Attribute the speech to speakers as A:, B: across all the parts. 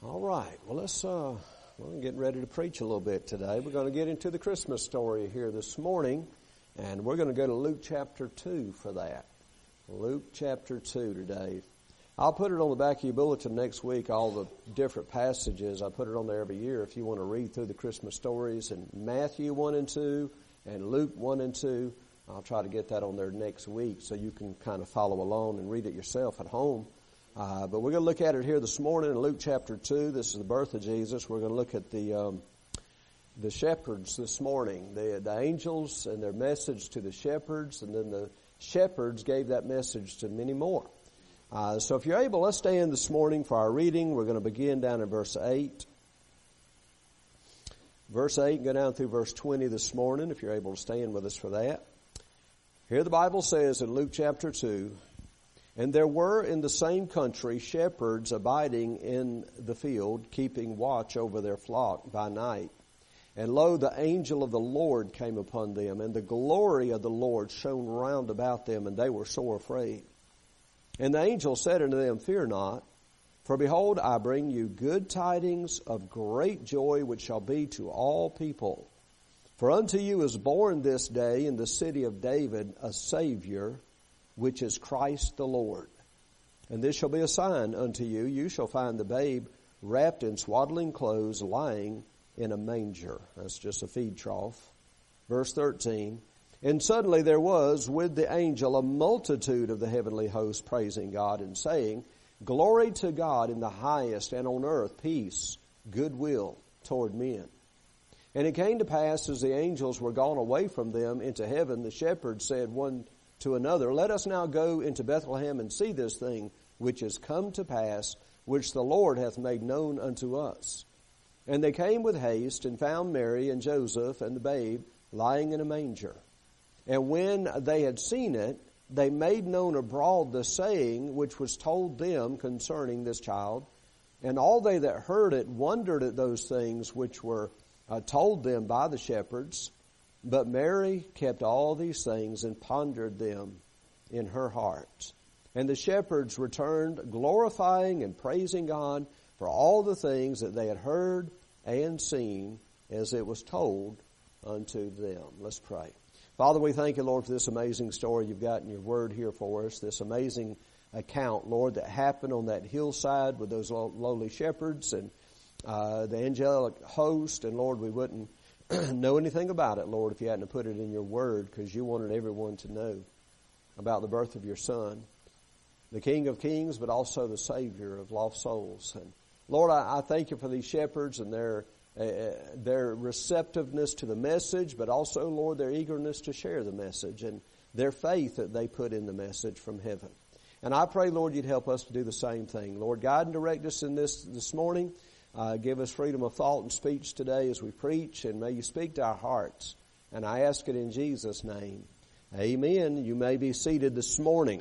A: All right. Well, we're getting ready to preach a little bit today. We're going to get into the Christmas story here this morning, and we're going to go to Luke chapter 2 for that. Luke chapter 2 today. I'll put it on the back of your bulletin next week, all the different passages. I put it on there every year if you want to read through the Christmas stories in Matthew 1 and 2 and Luke 1 and 2. I'll try to get that on there next week so you can kind of follow along and read it yourself at home. But we're going to look at it here this morning in Luke chapter 2. This is the birth of Jesus. We're going to look at the shepherds this morning, the angels and their message to the shepherds, and then the shepherds gave that message to many more. So if you're able, let's stand this morning for our reading. We're going to begin down in verse 8. Verse 8 and go down through verse 20 this morning, if you're able to stand with us for that. Here the Bible says in Luke chapter 2, "And there were in the same country shepherds abiding in the field, keeping watch over their flock by night. And lo, the angel of the Lord came upon them, and the glory of the Lord shone round about them, and they were sore afraid. And the angel said unto them, Fear not, for behold, I bring you good tidings of great joy, which shall be to all people. For unto you is born this day in the city of David a Savior, which is Christ the Lord. And this shall be a sign unto you. You shall find the babe wrapped in swaddling clothes, lying in a manger." That's just a feed trough. Verse 13, "And suddenly there was with the angel a multitude of the heavenly host praising God and saying, Glory to God in the highest, and on earth peace, goodwill toward men. And it came to pass, as the angels were gone away from them into heaven, the shepherds said one to another, Let us now go into Bethlehem and see this thing which is come to pass, which the Lord hath made known unto us. And they came with haste and found Mary and Joseph and the babe lying in a manger. And when they had seen it, they made known abroad the saying which was told them concerning this child. And all they that heard it wondered at those things which were told them by the shepherds. But Mary kept all these things and pondered them in her heart. And the shepherds returned, glorifying and praising God for all the things that they had heard and seen as it was told unto them." Let's pray. Father, we thank you, Lord, for this amazing story you've got in your word here for us, this amazing account, Lord, that happened on that hillside with those lowly shepherds and the angelic host. And Lord, we wouldn't know anything about it, Lord, if you hadn't put it in your word, because you wanted everyone to know about the birth of your Son, the King of Kings, but also the Savior of lost souls. And Lord, I thank you for these shepherds and their receptiveness to the message, but also, Lord, their eagerness to share the message and their faith that they put in the message from heaven. And I pray, Lord, you'd help us to do the same thing. Lord, guide and direct us in this morning. Give us freedom of thought and speech today as we preach, and may you speak to our hearts. And I ask it in Jesus' name. Amen. You may be seated this morning.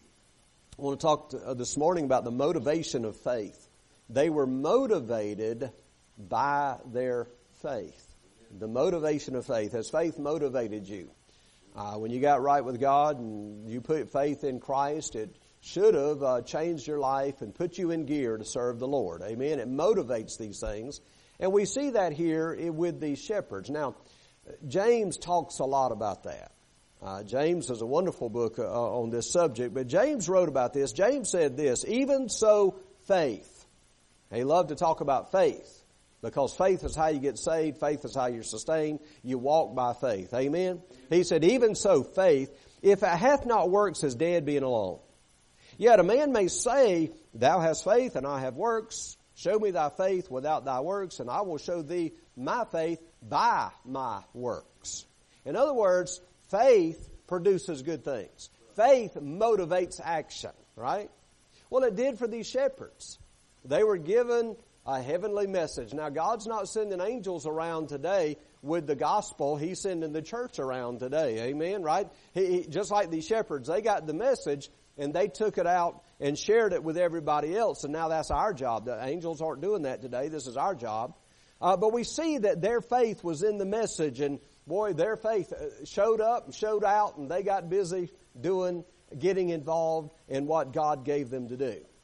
A: I want to talk this morning about the motivation of faith. They were motivated by their faith. The motivation of faith. Has faith motivated you? When you got right with God and you put faith in Christ, it should have changed your life and put you in gear to serve the Lord. Amen. It motivates these things. And we see that here with these shepherds. Now, James talks a lot about that. James is a wonderful book on this subject, but James wrote about this. James said this, even so faith. He loved to talk about faith, because faith is how you get saved. Faith is how you're sustained. You walk by faith. Amen. He said, even so faith, if it hath not works, is dead being alone. Yet a man may say, Thou hast faith, and I have works. Show me thy faith without thy works, and I will show thee my faith by my works. In other words, faith produces good things. Faith motivates action, right? Well, it did for these shepherds. They were given a heavenly message. Now, God's not sending angels around today with the gospel. He's sending the church around today. Amen, right? Just like these shepherds, they got the message and they took it out and shared it with everybody else. And now that's our job. The angels aren't doing that today. This is our job. But we see that their faith was in the message. And boy, their faith showed up and showed out, and they got busy getting involved in what God gave them to do.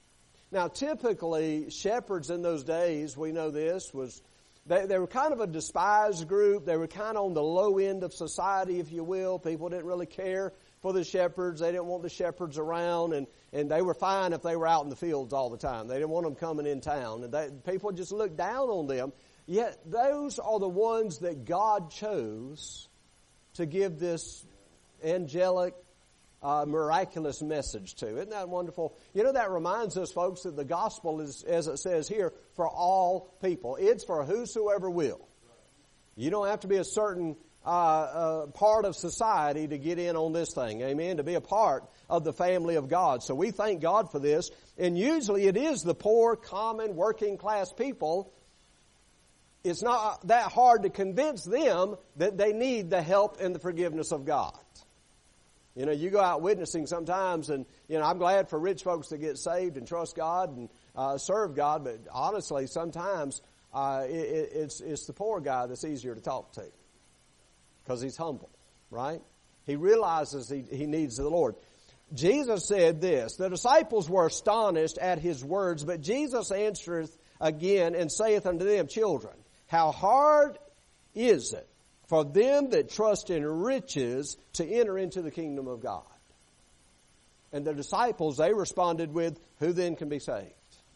A: Now, typically, shepherds in those days, we know this, they were kind of a despised group. They were kind of on the low end of society, if you will. People didn't really care for the shepherds. They didn't want the shepherds around, and they were fine if they were out in the fields all the time. They didn't want them coming in town. And people just looked down on them. Yet those are the ones that God chose to give this angelic, miraculous message to. Isn't that wonderful? You know, that reminds us, folks, that the gospel is, as it says here, for all people. It's for whosoever will. You don't have to be a certain part of society to get in on this thing. Amen? To be a part of the family of God. So we thank God for this. And usually it is the poor, common, working class people. It's not that hard to convince them that they need the help and the forgiveness of God. You know, you go out witnessing sometimes, and, you know, I'm glad for rich folks to get saved and trust God and serve God, but honestly, sometimes it's the poor guy that's easier to talk to because he's humble, right? He realizes he needs the Lord. Jesus said this, the disciples were astonished at his words, but Jesus answereth again and saith unto them, children, how hard is it for them that trust in riches to enter into the kingdom of God? And the disciples, they responded with, who then can be saved?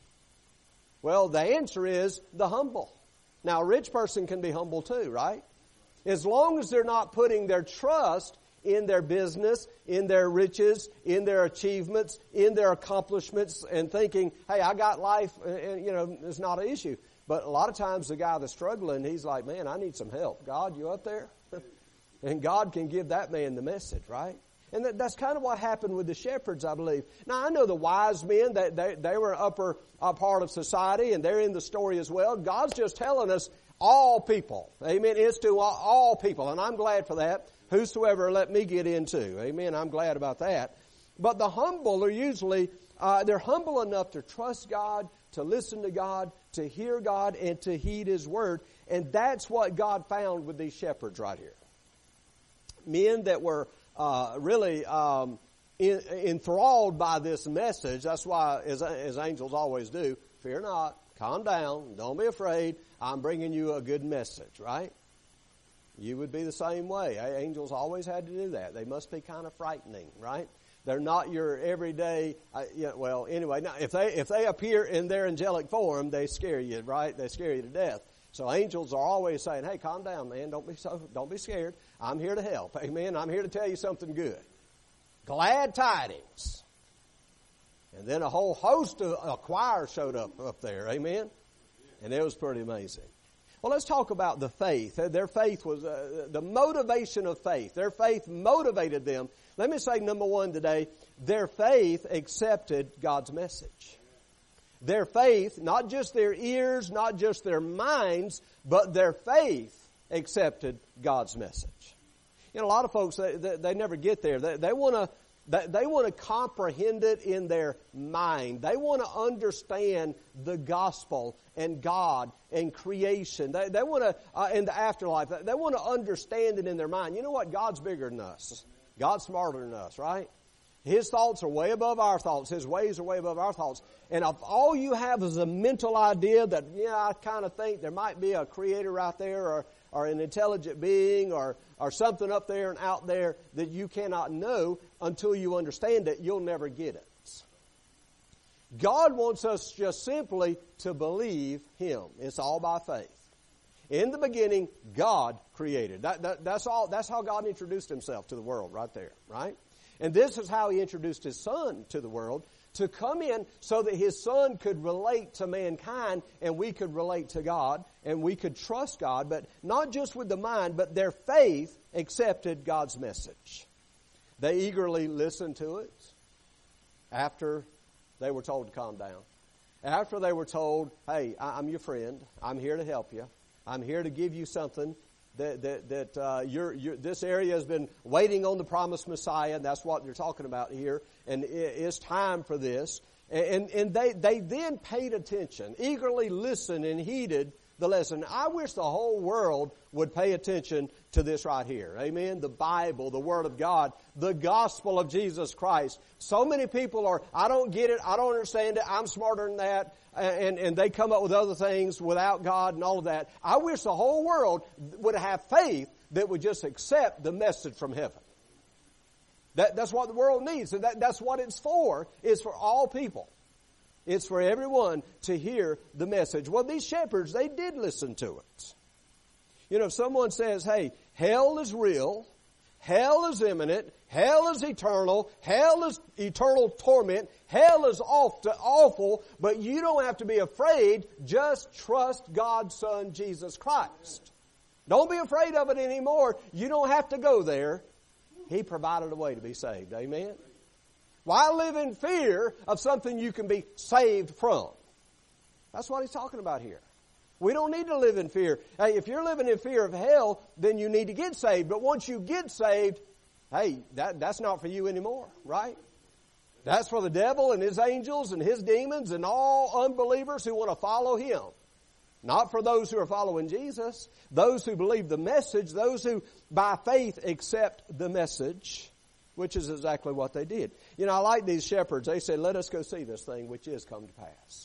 A: Well, the answer is the humble. Now, a rich person can be humble too, right? As long as they're not putting their trust in their business, in their riches, in their achievements, in their accomplishments, and thinking, hey, I got life, and, you know, it's not an issue. But a lot of times the guy that's struggling, he's like, man, I need some help. God, you up there? And God can give that man the message, right? And that's kind of what happened with the shepherds, I believe. Now, I know the wise men, they were upper part of society, and they're in the story as well. God's just telling us all people. Amen. It's to all people, and I'm glad for that. Whosoever let me get into. Amen. I'm glad about that. But the humble are usually, they're humble enough to trust God, to listen to God, to hear God, and to heed His Word. And that's what God found with these shepherds right here. Men that were really enthralled by this message. That's why, as angels always do, fear not, calm down, don't be afraid. I'm bringing you a good message, right? You would be the same way. Angels always had to do that. They must be kind of frightening, right? They're not your everyday. Well, anyway, now if they appear in their angelic form, they scare you, right? They scare you to death. So angels are always saying, "Hey, calm down, man. Don't be scared. I'm here to help. Amen. I'm here to tell you something good. Glad tidings." And then a whole host of a choir showed up there. Amen. And it was pretty amazing. Well, let's talk about the faith. Their faith was the motivation of faith. Their faith motivated them. Let me say, number one today, their faith accepted God's message. Their faith, not just their ears, not just their minds, but their faith accepted God's message. You know, a lot of folks, they never get there. They want to comprehend it in their mind. They want to understand the gospel and God and creation. They want to, in the afterlife, they want to understand it in their mind. You know what? God's bigger than us. God's smarter than us, right? His thoughts are way above our thoughts. His ways are way above our thoughts. And if all you have is a mental idea that, I kind of think there might be a creator out there or an intelligent being or something up there and out there that you cannot know until you understand it, you'll never get it. God wants us just simply to believe Him. It's all by faith. In the beginning, God created. That's all. That's how God introduced Himself to the world right there, right? And this is how He introduced His Son to the world, to come in so that His Son could relate to mankind and we could relate to God and we could trust God, but not just with the mind, but their faith accepted God's message. They eagerly listened to it after they were told to calm down. After they were told, hey, I'm your friend. I'm here to help you. I'm here to give you something that this area has been waiting on the promised Messiah, and that's what they're talking about here, and it's time for this. And they then paid attention, eagerly listened and heeded the lesson. I wish the whole world would pay attention to this right here. Amen? The Bible, the Word of God, the gospel of Jesus Christ. So many people are, I don't get it, I don't understand it, I'm smarter than that, and they come up with other things without God and all of that. I wish the whole world would have faith that would just accept the message from heaven. That's what the world needs, and that's what it's for. It's for all people. It's for everyone to hear the message. Well, these shepherds, they did listen to it. You know, if someone says, hey, hell is real, hell is imminent, hell is eternal eternal torment, hell is awful, but you don't have to be afraid, just trust God's Son, Jesus Christ. Don't be afraid of it anymore. You don't have to go there. He provided a way to be saved. Amen? Why live in fear of something you can be saved from? That's what he's talking about here. We don't need to live in fear. Hey, if you're living in fear of hell, then you need to get saved. But once you get saved, hey, that's not for you anymore, right? That's for the devil and his angels and his demons and all unbelievers who want to follow him. Not for those who are following Jesus. Those who believe the message, those who by faith accept the message, which is exactly what they did. You know, I like these shepherds. They said, let us go see this thing which is come to pass.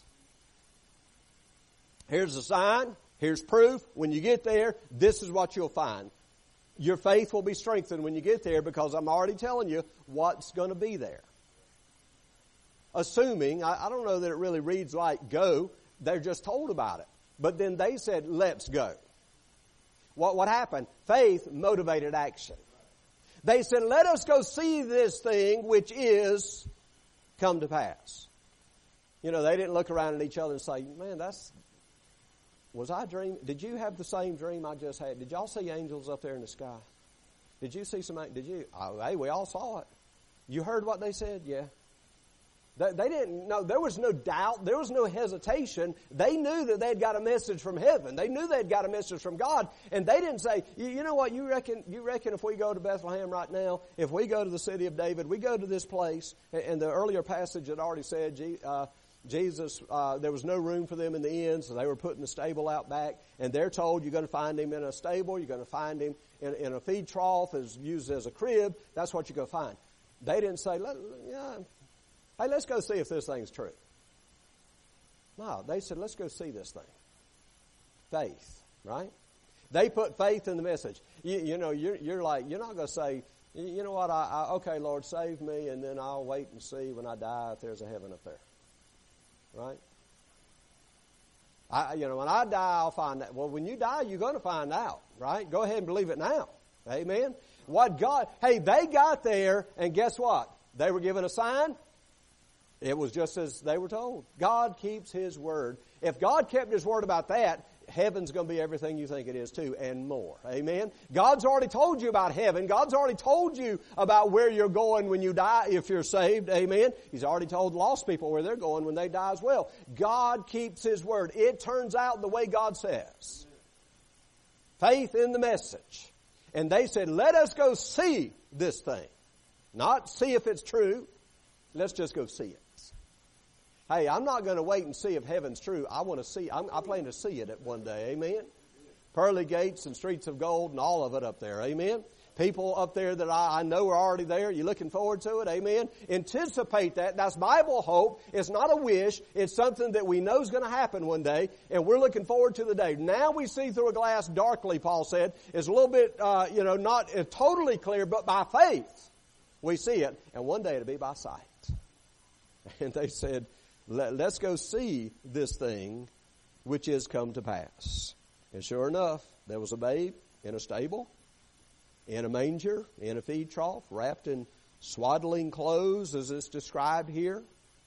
A: Here's the sign. Here's proof. When you get there, this is what you'll find. Your faith will be strengthened when you get there because I'm already telling you what's going to be there. Assuming, I don't know that it really reads like go. They're just told about it. But then they said, let's go. What happened? Faith motivated action. They said, let us go see this thing which is come to pass. You know, they didn't look around at each other and say, man, was I dreaming? Did you have the same dream I just had? Did y'all see angels up there in the sky? Did you see oh, hey, we all saw it. You heard what they said? Yeah. They didn't know. There was no doubt. There was no hesitation. They knew that they'd got a message from heaven. They knew they'd got a message from God. And they didn't say, you know what, you reckon if we go to Bethlehem right now, if we go to the city of David, we go to this place, and the earlier passage had already said, Jesus, there was no room for them in the inn, so they were putting the stable out back, and they're told you're going to find him in a stable, you're going to find him in a feed trough, used as a crib. That's what you're going to find. They didn't say, hey, let's go see if this thing's true. No, they said, let's go see this thing. Faith, right? They put faith in the message. You're like, you're not going to say, you know what, okay, Lord, save me, and then I'll wait and see when I die if there's a heaven up there. Right? When I die, I'll find out. Well, when you die, you're going to find out, right? Go ahead and believe it now. Amen? They got there, and guess what? They were given a sign. It was just as they were told. God keeps His word. If God kept His word about that, heaven's going to be everything you think it is too, and more. Amen? God's already told you about heaven. God's already told you about where you're going when you die if you're saved. Amen? He's already told lost people where they're going when they die as well. God keeps His word. It turns out the way God says. Faith in the message. And they said, let us go see this thing. Not see if it's true. Let's just go see it. Hey, I'm not going to wait and see if heaven's true. I want to see. I plan to see it one day. Amen. Pearly gates and streets of gold and all of it up there. Amen. People up there that I know are already there. You looking forward to it? Amen. Anticipate that. That's Bible hope. It's not a wish. It's something that we know is going to happen one day, and we're looking forward to the day. Now we see through a glass darkly, Paul said. It's a little bit, not totally clear, but by faith we see it, and one day it'll be by sight. And they said, let's go see this thing which is come to pass. And sure enough, there was a babe in a stable, in a manger, in a feed trough, wrapped in swaddling clothes, as it's described here.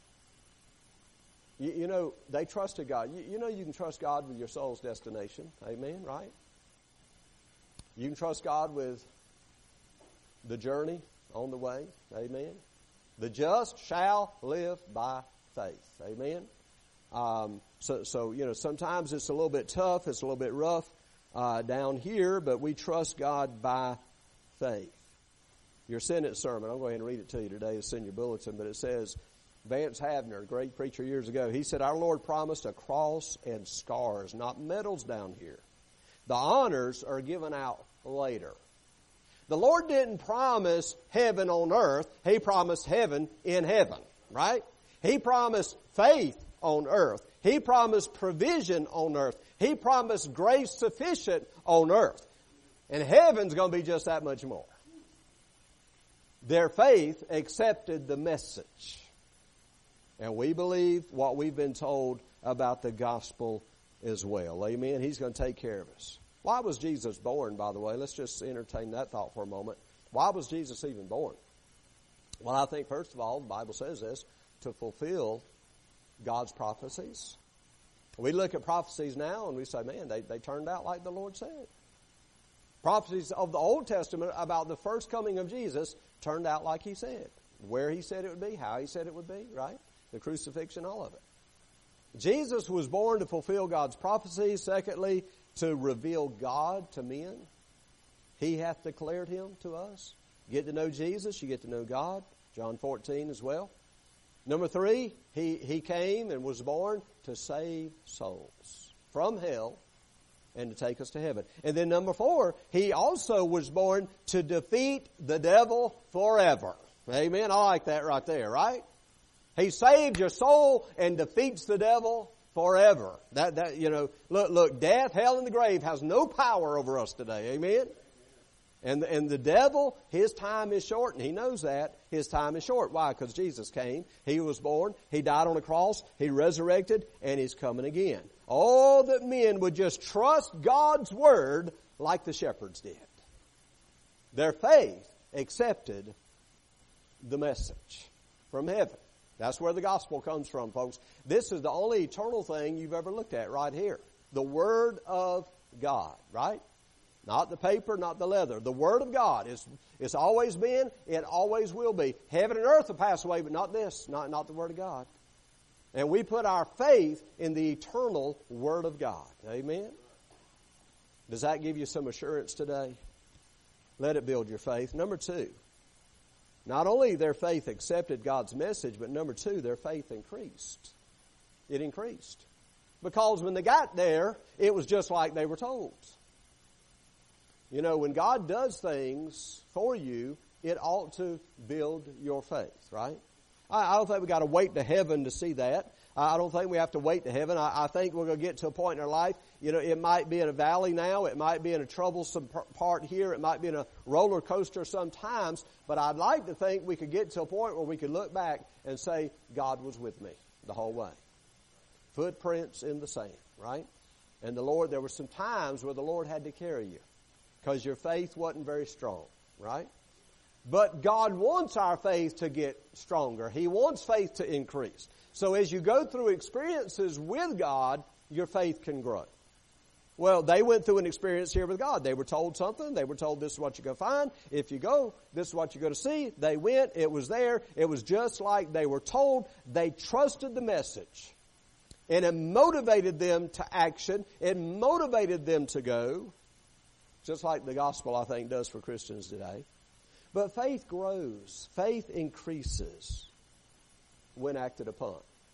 A: They trusted God. You can trust God with your soul's destination. Amen, right? You can trust God with the journey on the way. Amen. The just shall live by faith. Amen. Sometimes it's a little bit tough. It's a little bit rough down here, but we trust God by faith. Your sentence sermon, I'll go ahead and read it to you today. It's in your bulletin, but it says, Vance Havner, a great preacher years ago, he said, our Lord promised a cross and scars, not medals down here. The honors are given out later. The Lord didn't promise heaven on earth. He promised heaven in heaven, right? He promised faith on earth. He promised provision on earth. He promised grace sufficient on earth. And heaven's going to be just that much more. Their faith accepted the message. And we believe what we've been told about the gospel as well. Amen? He's going to take care of us. Why was Jesus born, by the way? Let's just entertain that thought for a moment. Why was Jesus even born? Well, I think, first of all, the Bible says this, to fulfill God's prophecies. We look at prophecies now and we say, man, they turned out like the Lord said. Prophecies of the Old Testament about the first coming of Jesus turned out like He said. Where He said it would be, how He said it would be, right? The crucifixion, all of it. Jesus was born to fulfill God's prophecies. Secondly, to reveal God to men. He hath declared Him to us. Get to know Jesus, you get to know God. John 14 as well. Number 3, He came and was born to save souls from hell and to take us to heaven. And then number 4, He also was born to defeat the devil forever. Amen. I like that right there, right? He saves your soul and defeats the devil forever. Look, death, hell, and the grave has no power over us today. Amen. And the devil, his time is short, and he knows that. His time is short. Why? Because Jesus came. He was born. He died on the cross. He resurrected, and He's coming again. Oh, that men would just trust God's Word like the shepherds did. Their faith accepted the message from heaven. That's where the gospel comes from, folks. This is the only eternal thing you've ever looked at right here. The Word of God, right? Not the paper, not the leather. The Word of God. It's always been, it always will be. Heaven and earth will pass away, but not this, not the Word of God. And we put our faith in the eternal Word of God. Amen? Does that give you some assurance today? Let it build your faith. Number 2, not only their faith accepted God's message, but number 2, their faith increased. It increased. Because when they got there, it was just like they were told. You know, when God does things for you, it ought to build your faith, right? I don't think we got to wait to heaven to see that. I don't think we have to wait to heaven. I think we're going to get to a point in our life, you know, it might be in a valley now, it might be in a troublesome part here, it might be in a roller coaster sometimes, but I'd like to think we could get to a point where we could look back and say, God was with me the whole way. Footprints in the sand, right? And the Lord, there were some times where the Lord had to carry you because your faith wasn't very strong, right? But God wants our faith to get stronger. He wants faith to increase. So as you go through experiences with God, your faith can grow. Well, they went through an experience here with God. They were told something. They were told this is what you're going to find. If you go, this is what you're going to see. They went. It was there. It was just like they were told. They trusted the message. And it motivated them to action. It motivated them to go. Just like the gospel, I think, does for Christians today. But faith grows. Faith increases when acted upon.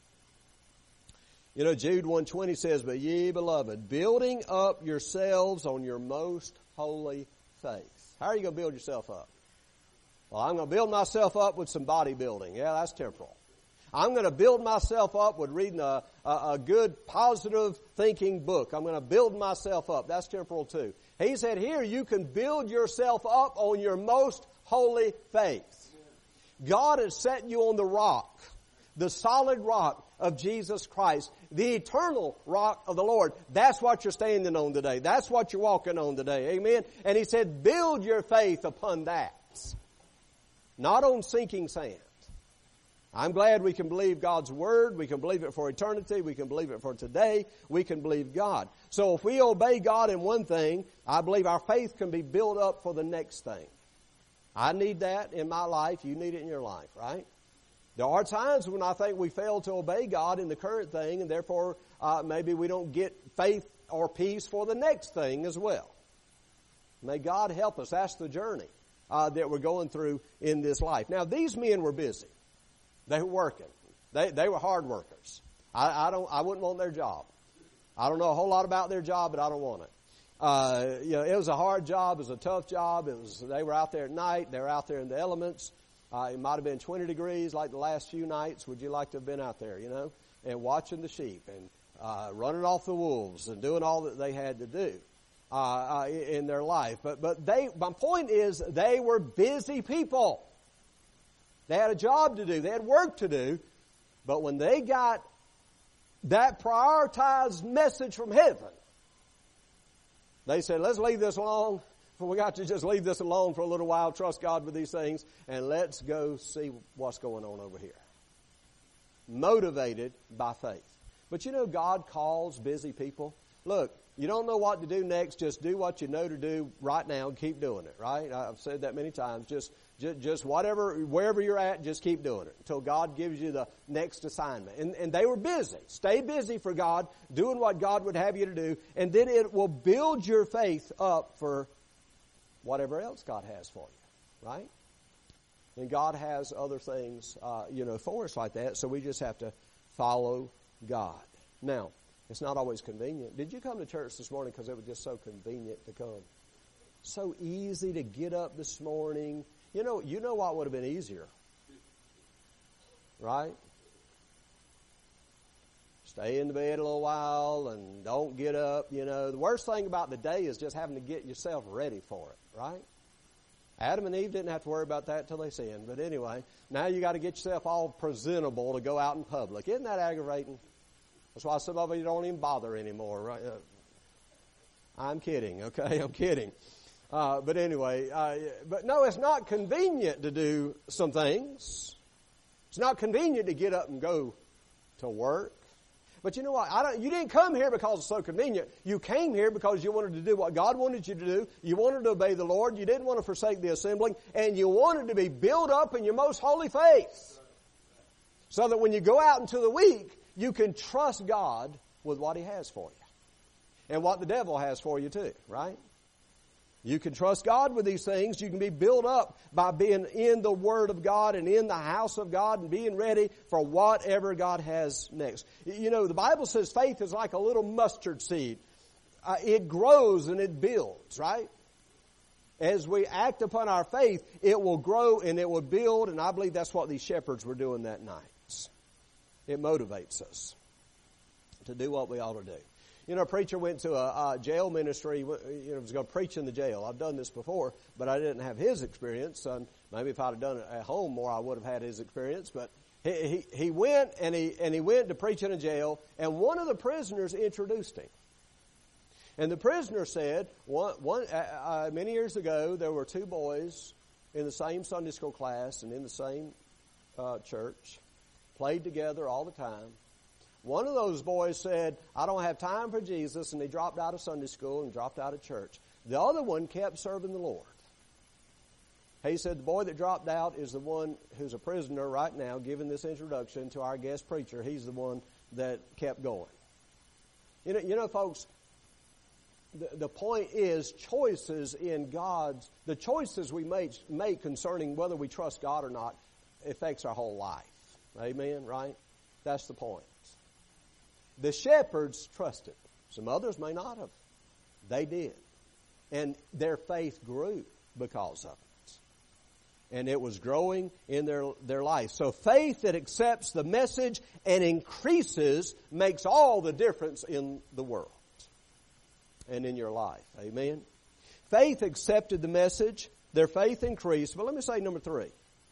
A: You know, Jude 1:20 says, but ye, beloved, building up yourselves on your most holy faith. How are you going to build yourself up? Well, I'm going to build myself up with some bodybuilding. Yeah, that's temporal. I'm going to build myself up with reading a good, positive thinking book. I'm going to build myself up. That's temporal too. He said here, you can build yourself up on your most holy faith. God has set you on the rock, the solid rock of Jesus Christ, the eternal rock of the Lord. That's what you're standing on today. That's what you're walking on today. Amen. And He said, build your faith upon that, not on sinking sand. I'm glad we can believe God's Word. We can believe it for eternity. We can believe it for today. We can believe God. So if we obey God in one thing, I believe our faith can be built up for the next thing. I need that in my life. You need it in your life, right? There are times when I think we fail to obey God in the current thing, and therefore maybe we don't get faith or peace for the next thing as well. May God help us. That's the journey that we're going through in this life. Now, these men were busy. They were working. They were hard workers. I wouldn't want their job. I don't know a whole lot about their job, but I don't want it. It was a hard job. It was a tough job. They were out there at night. They were out there in the elements. It might have been 20 degrees like the last few nights. Would you like to have been out there, and watching the sheep and running off the wolves and doing all that they had to do in their life? But my point is, they were busy people. They had a job to do. They had work to do. But when they got that prioritized message from heaven, they said, let's leave this alone. We got to just leave this alone for a little while, trust God with these things, and let's go see what's going on over here. Motivated by faith. But God calls busy people. Look, you don't know what to do next, just do what you know to do right now and keep doing it, right? I've said that many times. Just wherever you're at, just keep doing it until God gives you the next assignment. And they were busy. Stay busy for God, doing what God would have you to do, and then it will build your faith up for whatever else God has for you, right? And God has other things, for us like that, so we just have to follow God. Now, it's not always convenient. Did you come to church this morning because it was just so convenient to come? So easy to get up this morning. You know what would have been easier, right? Stay in the bed a little while and don't get up. The worst thing about the day is just having to get yourself ready for it, right? Adam and Eve didn't have to worry about that till they sinned. But anyway, now you got to get yourself all presentable to go out in public. Isn't that aggravating? That's why some of you don't even bother anymore, right? I'm kidding, okay? I'm kidding. But anyway, but no, it's not convenient to do some things. It's not convenient to get up and go to work. But you know what? You didn't come here because it's so convenient. You came here because you wanted to do what God wanted you to do. You wanted to obey the Lord. You didn't want to forsake the assembling. And you wanted to be built up in your most holy faith. So that when you go out into the week, you can trust God with what He has for you. And what the devil has for you too, right? You can trust God with these things. You can be built up by being in the Word of God and in the house of God and being ready for whatever God has next. The Bible says faith is like a little mustard seed. It grows and it builds, right? As we act upon our faith, it will grow and it will build, and I believe that's what these shepherds were doing that night. It motivates us to do what we ought to do. A preacher went to a jail ministry, was going to preach in the jail. I've done this before, but I didn't have his experience. Maybe if I'd have done it at home more, I would have had his experience. But he went and he went to preach in a jail, and one of the prisoners introduced him. And the prisoner said, many years ago, there were two boys in the same Sunday school class and in the same church, played together all the time. One of those boys said, I don't have time for Jesus, and he dropped out of Sunday school and dropped out of church. The other one kept serving the Lord. He said, the boy that dropped out is the one who's a prisoner right now, giving this introduction to our guest preacher. He's the one that kept going. Folks, the point is choices in God's, the choices we make concerning whether we trust God or not affects our whole life. Amen, right? That's the point. The shepherds trusted. Some others may not have. They did. And their faith grew because of it. And it was growing in their life. So faith that accepts the message and increases makes all the difference in the world and in your life. Amen? Faith accepted the message. Their faith increased. But let me say number 3.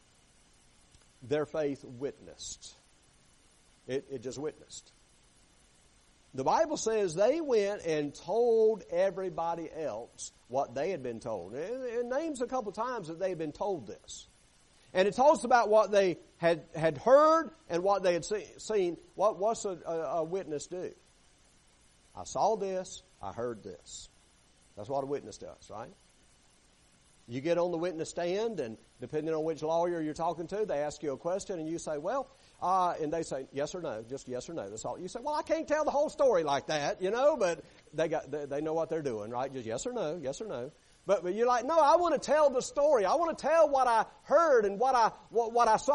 A: Their faith witnessed. It just witnessed. The Bible says they went and told everybody else what they had been told. It names a couple times that they had been told this. And it talks about what they had heard and what they had seen. What's a witness do? I saw this, I heard this. That's what a witness does, right? You get on the witness stand, and depending on which lawyer you're talking to, they ask you a question, and you say, well, and they say yes or no, just yes or no. That's all. You say, well, I can't tell the whole story like that, but they know what they're doing, right? Just yes or no, yes or no. But you're like, no, I want to tell the story. I want to tell what I heard and what I saw.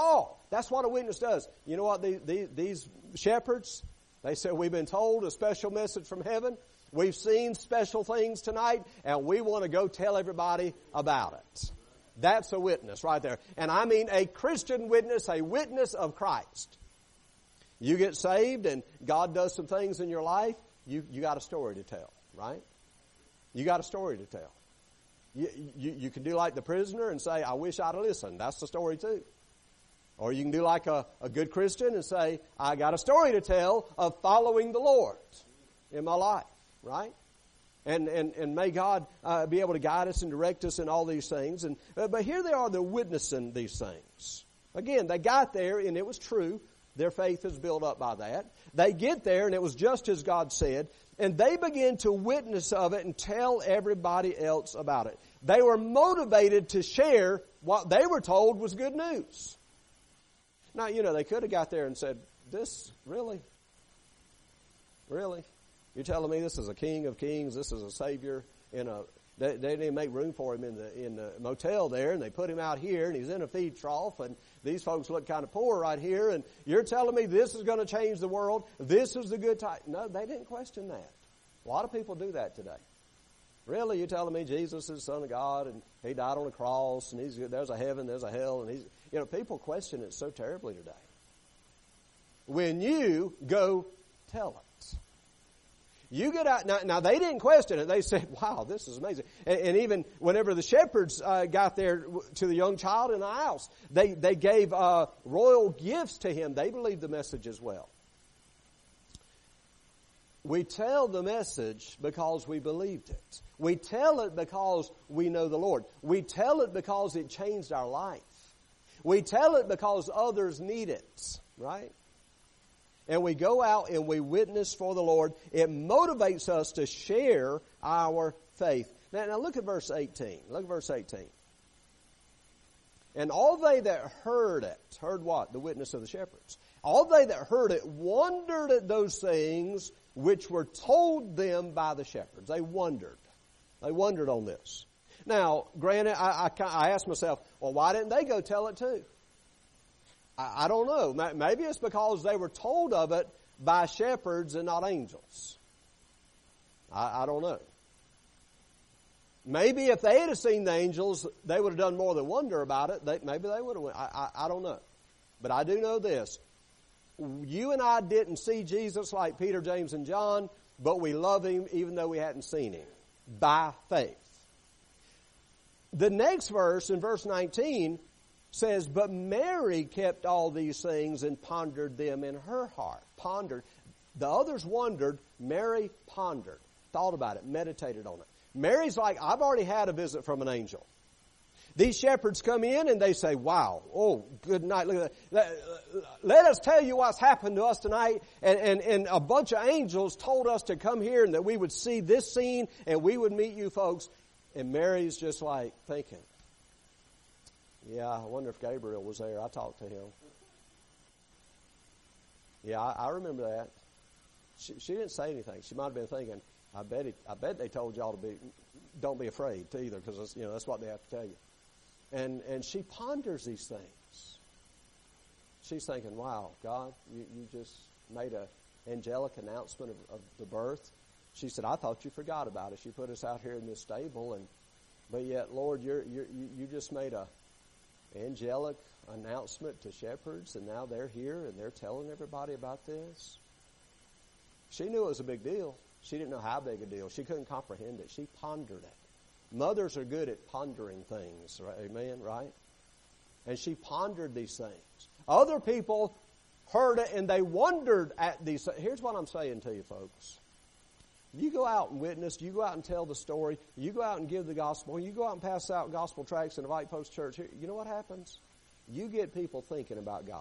A: That's what a witness does. You know what these shepherds, they said, we've been told a special message from heaven. We've seen special things tonight, and we want to go tell everybody about it. That's a witness right there. And I mean a Christian witness, a witness of Christ. You get saved and God does some things in your life, you got a story to tell, right? You got a story to tell. You can do like the prisoner and say, I wish I'd have listened. That's the story too. Or you can do like a good Christian and say, I got a story to tell of following the Lord in my life, right? And may God be able to guide us and direct us in all these things. But here they are, they're witnessing these things. Again, they got there and it was true. Their faith is built up by that. They get there and it was just as God said. And they begin to witness of it and tell everybody else about it. They were motivated to share what they were told was good news. Now, they could have got there and said, this, really? Really? You're telling me this is a King of Kings, this is a Savior they didn't make room for him in the motel there, and they put him out here, and he's in a feed trough, and these folks look kind of poor right here, and you're telling me this is going to change the world, this is the good time. No, they didn't question that. A lot of people do that today. Really, you're telling me Jesus is the Son of God, and He died on the cross, and there's a heaven, there's a hell, and people question it so terribly today. When you go tell it. You get out, now they didn't question it. They said, wow, this is amazing. And even whenever the shepherds got there to the young child in the house, they gave royal gifts to him. They believed the message as well. We tell the message because we believed it. We tell it because we know the Lord. We tell it because it changed our life. We tell it because others need it, right? And we go out and we witness for the Lord. It motivates us to share our faith. Now look at verse 18. Look at verse 18. And all they that heard it, heard what? The witness of the shepherds. All they that heard it wondered at those things which were told them by the shepherds. They wondered. They wondered on this. Now, granted, I asked myself, well, why didn't they go tell it too? I don't know. Maybe it's because they were told of it by shepherds and not angels. I don't know. Maybe if they had seen the angels, they would have done more than wonder about it. Maybe they would have went. I don't know. But I do know this. You and I didn't see Jesus like Peter, James, and John, but we love Him even though we hadn't seen Him. By faith. The next verse, in verse 19, says, but Mary kept all these things and pondered them in her heart. Pondered. The others wondered. Mary pondered. Thought about it. Meditated on it. Mary's like, I've already had a visit from an angel. These shepherds come in and they say, wow, oh, good night. Look at that. Let us tell you what's happened to us tonight. And a bunch of angels told us to come here and that we would see this scene and we would meet you folks. And Mary's just like thinking, yeah, I wonder if Gabriel was there. I talked to him. Yeah, I remember that. She didn't say anything. She might have been thinking, I bet they told y'all don't be afraid either, because that's what they have to tell you. And she ponders these things. She's thinking, wow, God, you just made an angelic announcement of the birth. She said, I thought you forgot about us. You put us out here in this stable, but yet, Lord, you just made a angelic announcement to shepherds, and now they're here and they're telling everybody about this. She knew it was a big deal. She didn't know how big a deal. She couldn't comprehend it. She pondered it. Mothers are good at pondering things, right? Amen, right? And she pondered these things. Other people heard it and they wondered at these things. Here's what I'm saying to you, folks. You go out and witness, you go out and tell the story, you go out and give the gospel, you go out and pass out gospel tracts and invite folks to church. You know what happens? You get people thinking about God.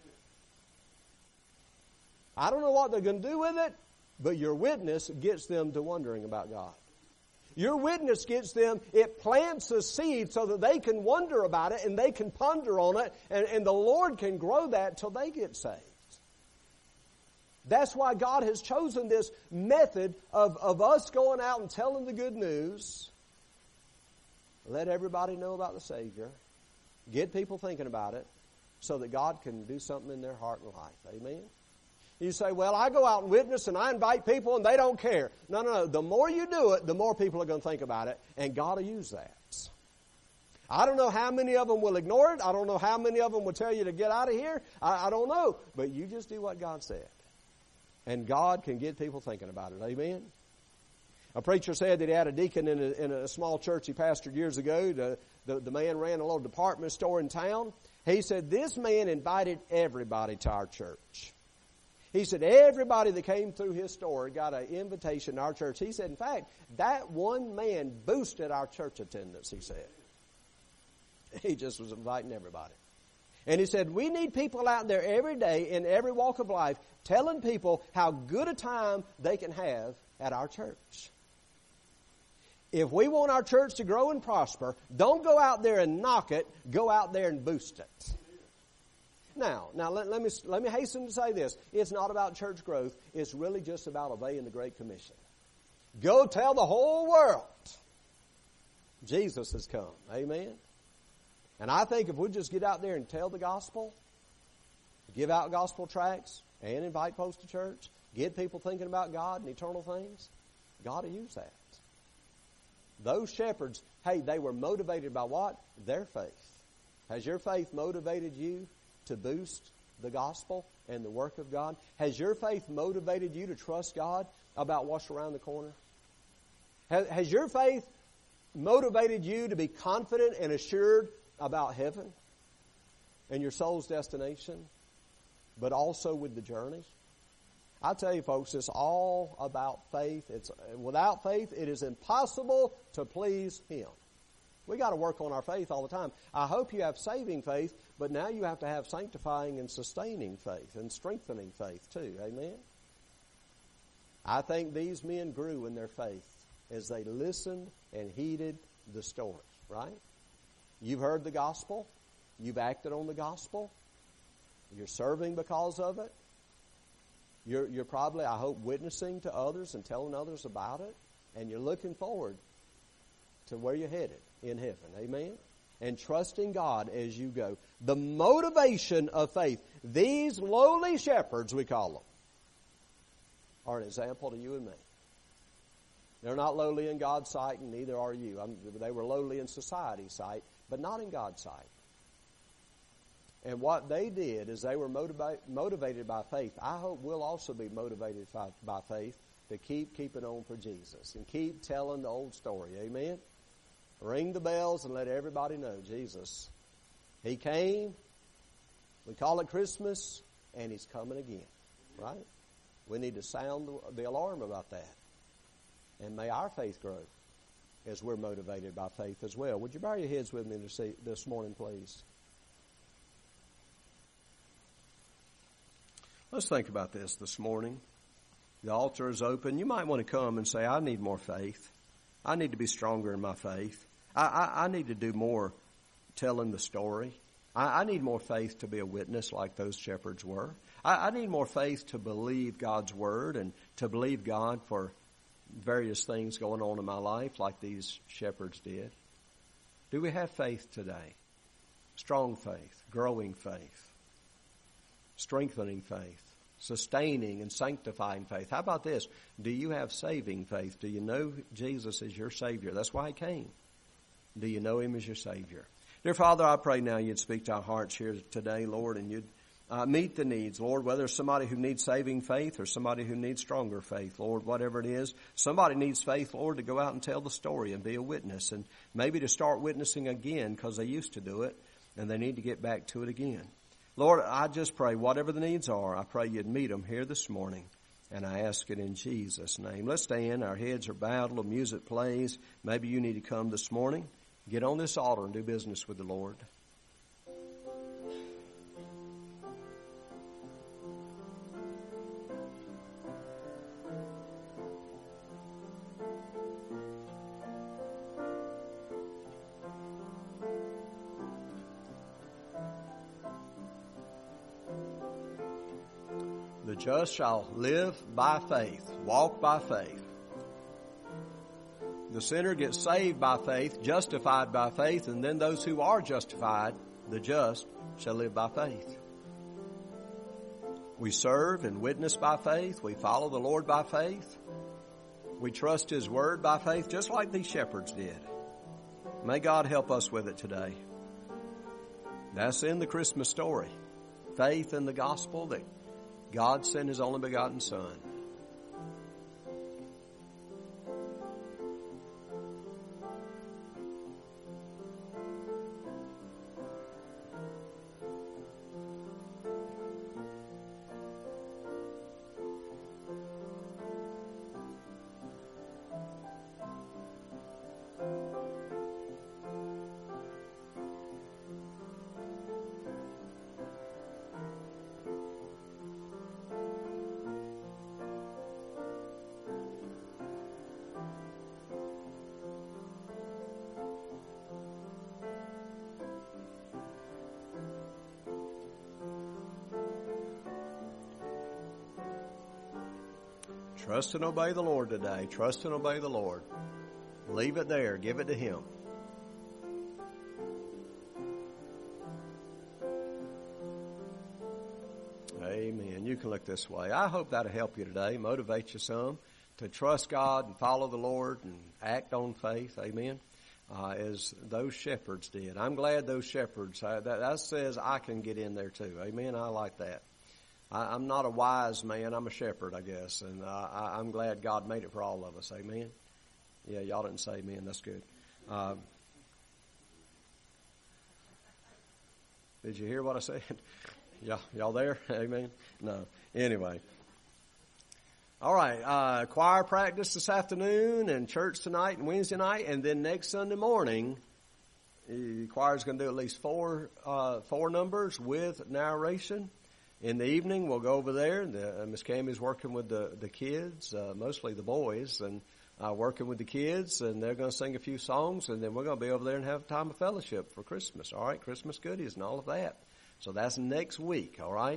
A: I don't know what they're going to do with it, but your witness gets them to wondering about God. Your witness gets them, it plants a seed so that they can wonder about it and they can ponder on it, and the Lord can grow that till they get saved. That's why God has chosen this method of us going out and telling the good news. Let everybody know about the Savior. Get people thinking about it. so that God can do something in their heart and life. Amen? You say, well, I go out and witness and I invite people and they don't care. No. The more you do it, the more people are going to think about it, and God will use that. I don't know how many of them will ignore it. I don't know how many of them will tell you to get out of here. I don't know. But you just do what God said. And God can get people thinking about it. Amen? A preacher said that he had a deacon in a small church he pastored years ago. The man ran a little department store in town. He said, this man invited everybody to our church. He said, everybody that came through his store got an invitation to our church. He said, in fact, that one man boosted our church attendance, he said. He just was inviting everybody. And he said, we need people out there every day in every walk of life telling people how good a time they can have at our church. If we want our church to grow and prosper, don't go out there and knock it. Go out there and boost it. Now let me hasten to say this. It's not about church growth. It's really just about obeying the Great Commission. Go tell the whole world Jesus has come. Amen? And I think if we just get out there and tell the gospel, give out gospel tracts, and invite folks to church, get people thinking about God and eternal things, God will use that. Those shepherds, hey, they were motivated by what? Their faith. Has your faith motivated you to boost the gospel and the work of God? Has your faith motivated you to trust God about what's around the corner? Has your faith motivated you to be confident and assured about heaven and your soul's destination, but also with the journey? I tell you, folks, it's all about faith. Without faith, it is impossible to please Him. We got to work on our faith all the time. I hope you have saving faith, but now you have to have sanctifying and sustaining faith and strengthening faith too. Amen? I think these men grew in their faith as they listened and heeded the story, right? You've heard the gospel. You've acted on the gospel. You're serving because of it. You're probably, I hope, witnessing to others and telling others about it. And you're looking forward to where you're headed in heaven. Amen? And trusting God as you go. The motivation of faith. These lowly shepherds, we call them, are an example to you and me. They're not lowly in God's sight, and neither are you. They were lowly in society's sight, but not in God's sight. And what they did is they were motivated by faith. I hope we'll also be motivated by faith to keeping on for Jesus and keep telling the old story. Amen? Ring the bells and let everybody know Jesus. He came. We call it Christmas, and He's coming again. Right? We need to sound the alarm about that. And may our faith grow as we're motivated by faith as well. Would you bow your heads with me this morning, please? Let's think about this morning. The altar is open. You might want to come and say, I need more faith. I need to be stronger in my faith. I need to do more telling the story. I need more faith to be a witness like those shepherds were. I need more faith to believe God's word and to believe God for various things going on in my life like these shepherds did. Do we have faith today? Strong faith, growing faith, strengthening faith, sustaining and sanctifying faith. How about this? Do you have saving faith? Do you know Jesus is your Savior? That's why He came. Do you know Him as your Savior? Dear Father, I pray now You'd speak to our hearts here today, Lord, and You'd meet the needs, Lord, whether it's somebody who needs saving faith or somebody who needs stronger faith, Lord, whatever it is. Somebody needs faith, Lord, to go out and tell the story and be a witness and maybe to start witnessing again because they used to do it and they need to get back to it again. Lord, I just pray whatever the needs are, I pray You'd meet them here this morning. And I ask it in Jesus' name. Let's stand. Our heads are bowed. A little music plays. Maybe you need to come this morning. Get on this altar and do business with the Lord. The just shall live by faith, walk by faith. The sinner gets saved by faith, justified by faith, and then those who are justified, the just, shall live by faith. We serve and witness by faith. We follow the Lord by faith. We trust His Word by faith, just like these shepherds did. May God help us with it today. That's in the Christmas story. Faith in the gospel that God sent His only begotten Son. Trust and obey the Lord today. Trust and obey the Lord. Leave it there. Give it to Him. Amen. You can look this way. I hope that'll help you today, motivate you some to trust God and follow the Lord and act on faith. Amen. As those shepherds did. I'm glad those shepherds, that says I can get in there too. Amen. I like that. I'm not a wise man. I'm a shepherd, I guess. And I'm glad God made it for all of us. Amen. Yeah, y'all didn't say amen. That's good. Did you hear what I said? Y'all there? Amen. No. Anyway. All right. Choir practice this afternoon and church tonight and Wednesday night. And then next Sunday morning, the choir's going to do at least four numbers with narration. In the evening, we'll go over there. Miss Cammie's working with the kids, mostly the boys, and working with the kids, and they're going to sing a few songs, and then we're going to be over there and have a time of fellowship for Christmas, all right? Christmas goodies and all of that. So that's next week, all right?